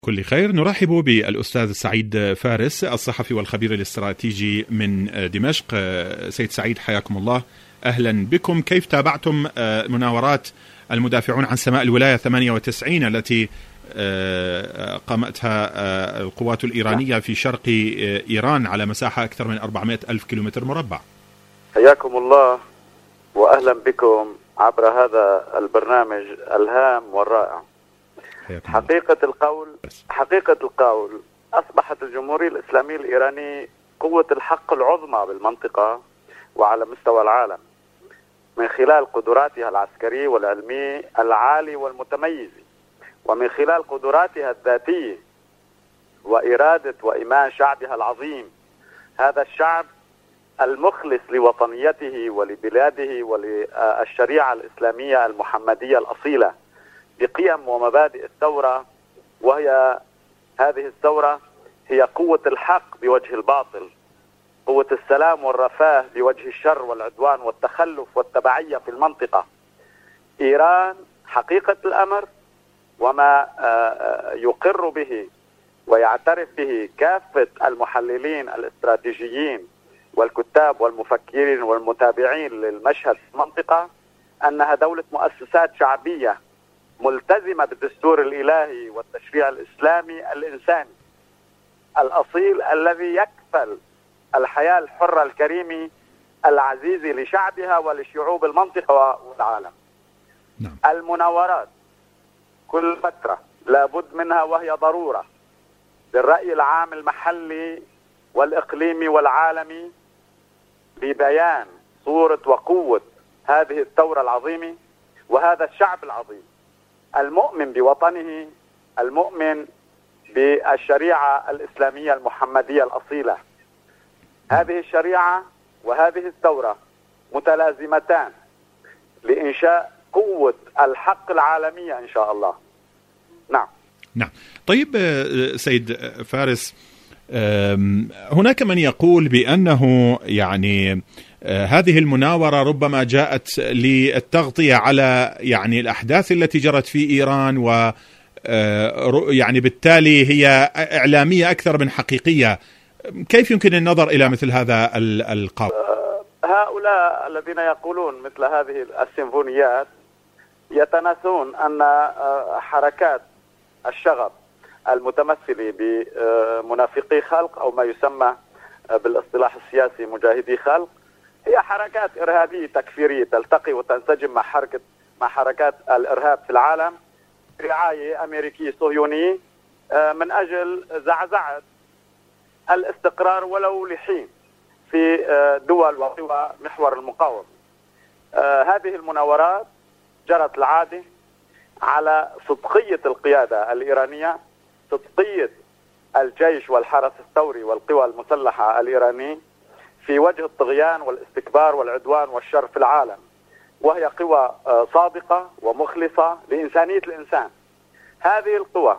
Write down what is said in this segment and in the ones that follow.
كل خير. نرحب بالأستاذ سعيد فارس الصحفي والخبير الاستراتيجي من دمشق. سيد سعيد حياكم الله، أهلا بكم. كيف تابعتم مناورات المدافعون عن سماء الولاية 98 التي قامتها القوات الإيرانية في شرق إيران على مساحة أكثر من 400 ألف كيلومتر مربع؟ حياكم الله وأهلا بكم عبر هذا البرنامج الهام والرائع. حقيقة القول أصبحت الجمهورية الإسلامية الإيرانية قوة الحق العظمى بالمنطقة وعلى مستوى العالم من خلال قدراتها العسكرية والعلمية العالية والمتميزة، ومن خلال قدراتها الذاتية وإرادة وإيمان شعبها العظيم. هذا الشعب المخلص لوطنيته ولبلاده وللشريعة الإسلامية المحمدية الأصيلة بقيم ومبادئ الثورة، وهي هذه الثورة هي قوة الحق بوجه الباطل، قوة السلام والرفاه بوجه الشر والعدوان والتخلف والتبعية في المنطقة. إيران حقيقة الأمر وما يقر به ويعترف به كافة المحللين الاستراتيجيين والكتاب والمفكرين والمتابعين للمشهد في المنطقة أنها دولة مؤسسات شعبية ملتزمة بالدستور الإلهي والتشريع الإسلامي الإنساني الأصيل الذي يكفل الحياة الحرة الكريمة العزيزة لشعبها ولشعوب المنطقة والعالم. نعم. المناورات كل فترة لابد منها وهي ضرورة للرأي العام المحلي والإقليمي والعالمي لبيان صورة وقوة هذه الثورة العظيمة وهذا الشعب العظيم المؤمن بوطنه، المؤمن بالشريعة الإسلامية المحمدية الأصيلة. هذه الشريعة وهذه الثورة متلازمتان لإنشاء قوة الحق العالمية إن شاء الله. نعم. طيب سيد فارس، هناك من يقول بأنه يعني هذه المناورة ربما جاءت للتغطية على يعني الأحداث التي جرت في إيران، و يعني بالتالي هي إعلامية أكثر من حقيقية. كيف يمكن النظر إلى مثل هذا القول؟ هؤلاء الذين يقولون مثل هذه السيمفونيات يتناسون أن حركات الشغب المتمثلة بمنافقي خلق أو ما يسمى بالاصطلاح السياسي مجاهدي خلق هي حركات إرهابية تكفيرية تلتقي وتنسجم مع حركات الإرهاب في العالم، رعاية أمريكية صهيونية من أجل زعزعة الاستقرار ولو لحين في دول وقوى محور المقاومة. هذه المناورات جرت العادة على صدقية القيادة الإيرانية، صدقية الجيش والحرس الثوري والقوى المسلحة الإيرانية في وجه الطغيان والاستكبار والعدوان والشر في العالم، وهي قوى صادقة ومخلصة لإنسانية الإنسان. هذه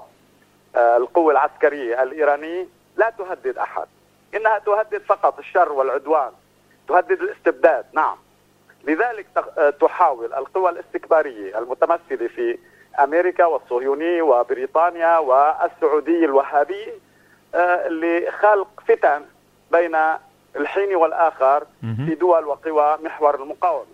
القوة العسكرية الإيرانية لا تهدد أحد، إنها تهدد فقط الشر والعدوان، تهدد الاستبداد. نعم، لذلك تحاول القوى الاستكبارية المتمثلة في أمريكا والصهيونية وبريطانيا والسعودية الوهابية لخلق فتن بين الحين والآخر في دول وقوى محور المقاومة.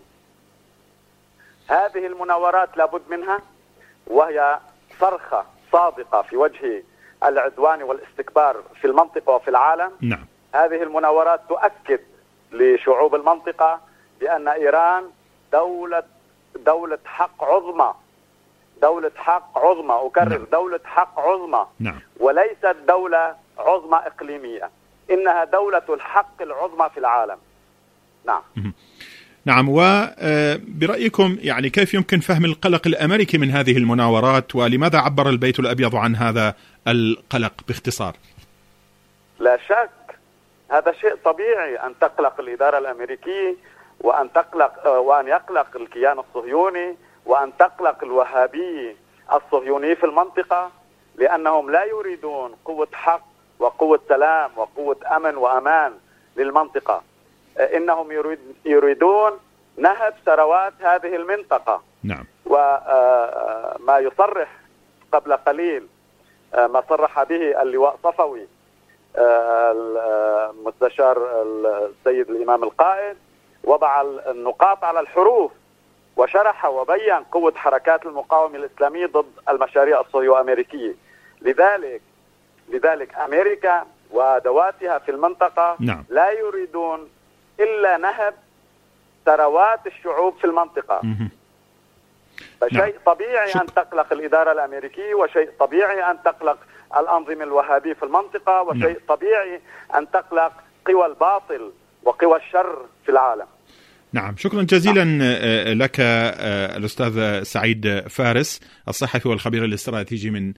هذه المناورات لابد منها، وهي صرخة صادقة في وجه العدوان والاستكبار في المنطقة وفي العالم. نعم. هذه المناورات تؤكد لشعوب المنطقة بأن إيران دولة حق عظمى، دولة حق عظمى، أكرر. نعم. دولة حق عظمى. نعم. وليست دولة عظمى إقليمية، إنها دولة الحق العظمى في العالم. نعم. نعم. وبرأيكم يعني كيف يمكن فهم القلق الأمريكي من هذه المناورات، ولماذا عبر البيت الأبيض عن هذا القلق باختصار؟ لا شك هذا شيء طبيعي أن تقلق الإدارة الأمريكية، وأن يقلق الكيان الصهيوني، وأن تقلق الوهابية الصهيونية في المنطقة، لأنهم لا يريدون قوة حق وقوة سلام وقوة أمن وأمان للمنطقة. إنهم يريدون نهب ثروات هذه المنطقة. نعم. وما يصرح قبل قليل ما صرح به اللواء صفوي المستشار السيد الإمام القائد، وضع النقاط على الحروف وشرح وبين قوة حركات المقاومة الإسلامية ضد المشاريع الصهيونية الأمريكية. لذلك أمريكا وأدواتها في المنطقة لا يريدون إلا نهب ثروات الشعوب في المنطقة. فشيء طبيعي أن تقلق الإدارة الأمريكية، وشيء طبيعي أن تقلق الأنظمة الوهابية في المنطقة، وشيء طبيعي أن تقلق قوى الباطل وقوى الشر في العالم. نعم، شكرا جزيلا لك الأستاذ سعيد فارس، الصحفي والخبير الاستراتيجي من